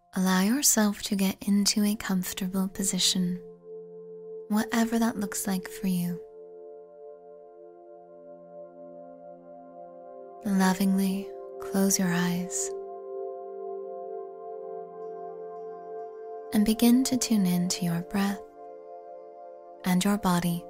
Allow yourself to get into a comfortable position, whatever that looks like for you. Lovingly close your eyes and begin to tune in to your breath and your body,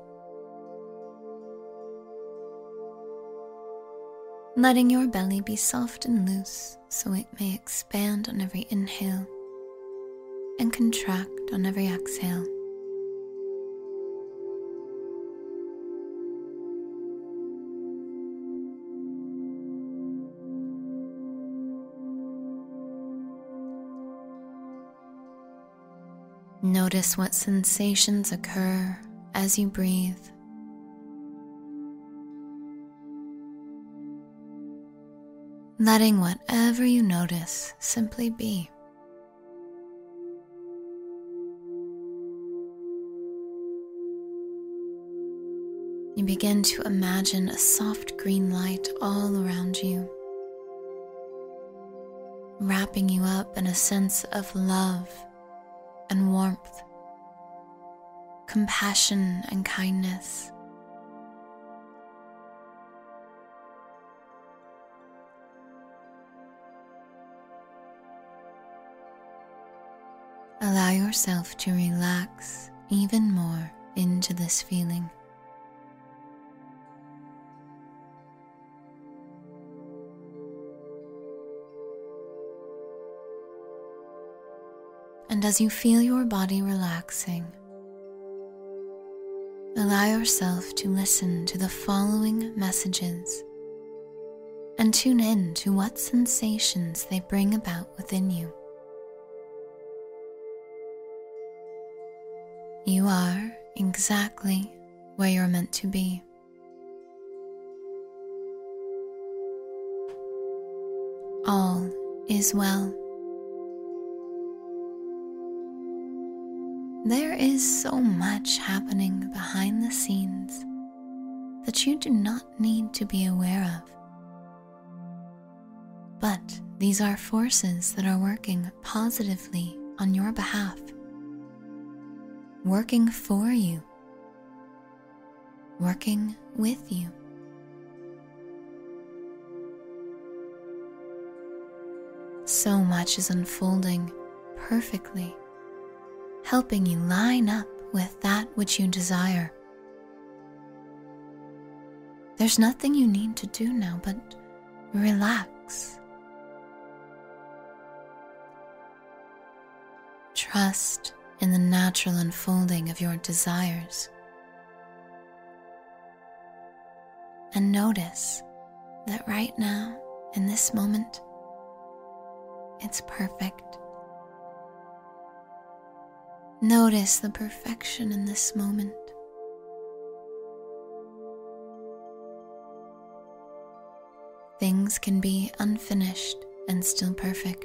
letting your belly be soft and loose so it may expand on every inhale and contract on every exhale. Notice what sensations occur as you breathe. Letting whatever you notice simply be. You begin to imagine a soft green light all around you, wrapping you up in a sense of love and warmth, compassion and kindness. Allow yourself to relax even more into this feeling. And as you feel your body relaxing, allow yourself to listen to the following messages and tune in to what sensations they bring about within you. You are exactly where you're meant to be. All is well. There is so much happening behind the scenes that you do not need to be aware of. But these are forces that are working positively on your behalf, working for you, working with you. So much is unfolding perfectly, helping you line up with that which you desire. There's nothing you need to do now but relax. Trust in the natural unfolding of your desires. And notice that right now, in this moment, it's perfect. Notice the perfection in this moment. Things can be unfinished and still perfect.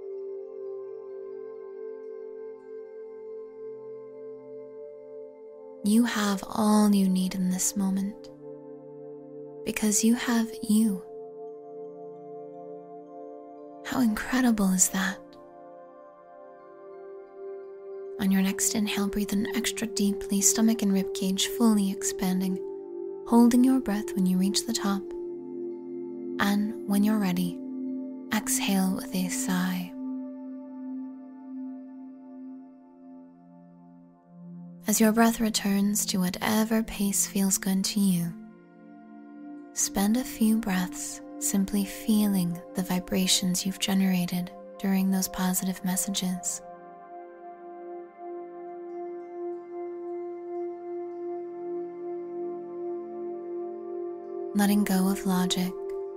You have all you need in this moment because you have you. How incredible is that? On your next inhale, breathe in extra deeply, stomach and ribcage fully expanding, holding your breath when you reach the top. And when you're ready, exhale with a sigh. As your breath returns to whatever pace feels good to you, spend a few breaths simply feeling the vibrations you've generated during those positive messages. Letting go of logic,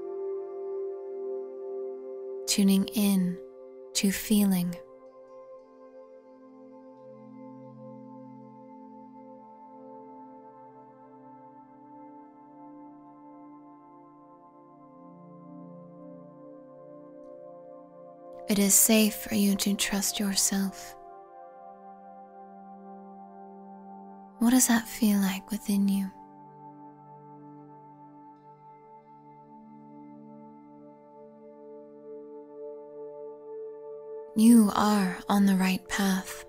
tuning in to feeling. It is safe for you to trust yourself. What does that feel like within you? You are on the right path.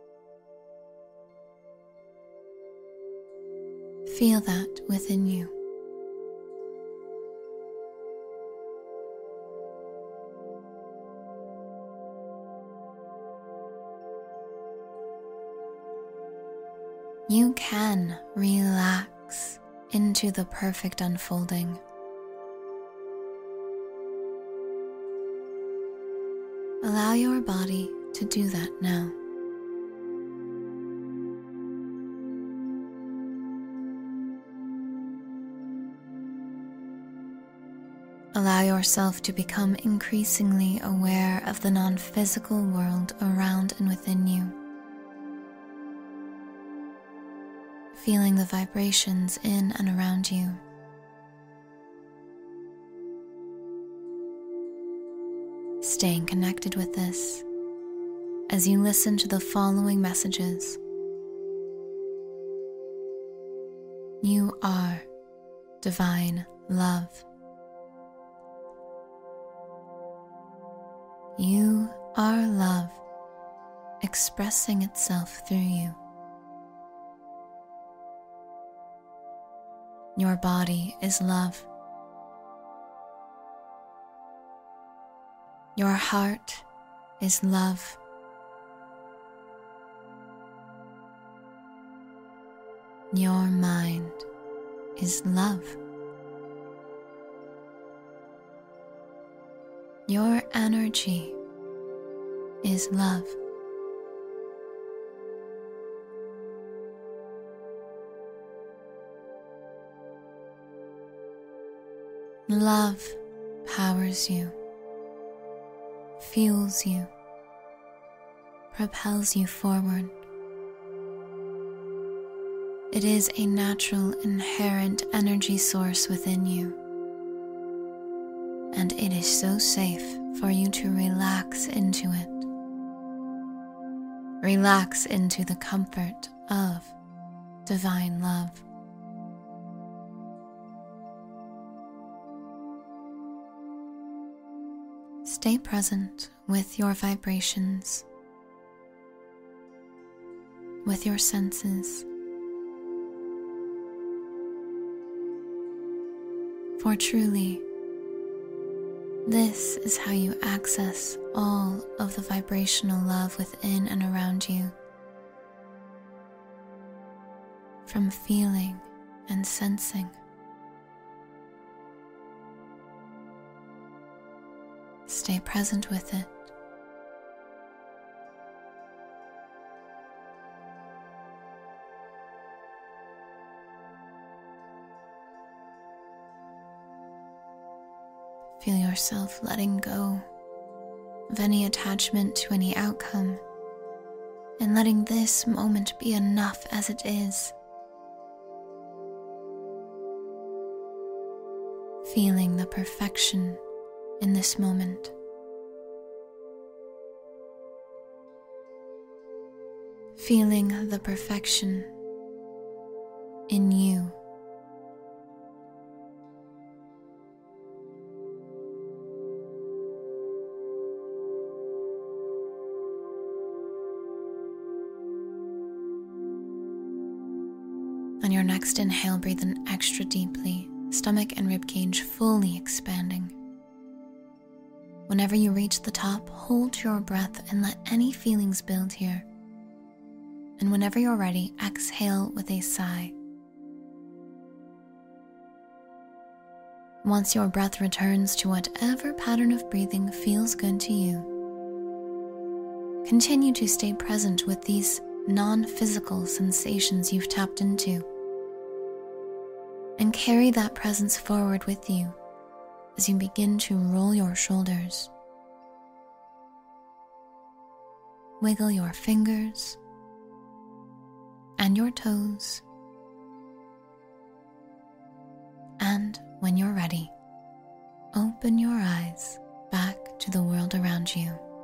Feel that within you. You can relax into the perfect unfolding. Allow your body to do that now. Allow yourself to become increasingly aware of the non-physical world around and within you. Feeling the vibrations in and around you. Staying connected with this as you listen to the following messages. You are divine love. You are love expressing itself through you. Your body is love. Your heart is love. Your mind is love. Your energy is love. Love powers you, fuels you, propels you forward. It is a natural, inherent energy source within you, and it is so safe for you to relax into it. Relax into the comfort of divine love. Stay present with your vibrations, with your senses. For truly, this is how you access all of the vibrational love within and around you. From feeling and sensing. Stay present with it. Feel yourself letting go of any attachment to any outcome and letting this moment be enough as it is. Feeling the perfection in this moment. Feeling the perfection in you. On your next inhale, breathe in extra deeply, stomach and ribcage fully expanding. Whenever you reach the top, hold your breath and let any feelings build here. And whenever you're ready, exhale with a sigh. Once your breath returns to whatever pattern of breathing feels good to you, continue to stay present with these non-physical sensations you've tapped into. And carry that presence forward with you as you begin to roll your shoulders. Wiggle your fingers and your toes. And when you're ready, open your eyes back to the world around you.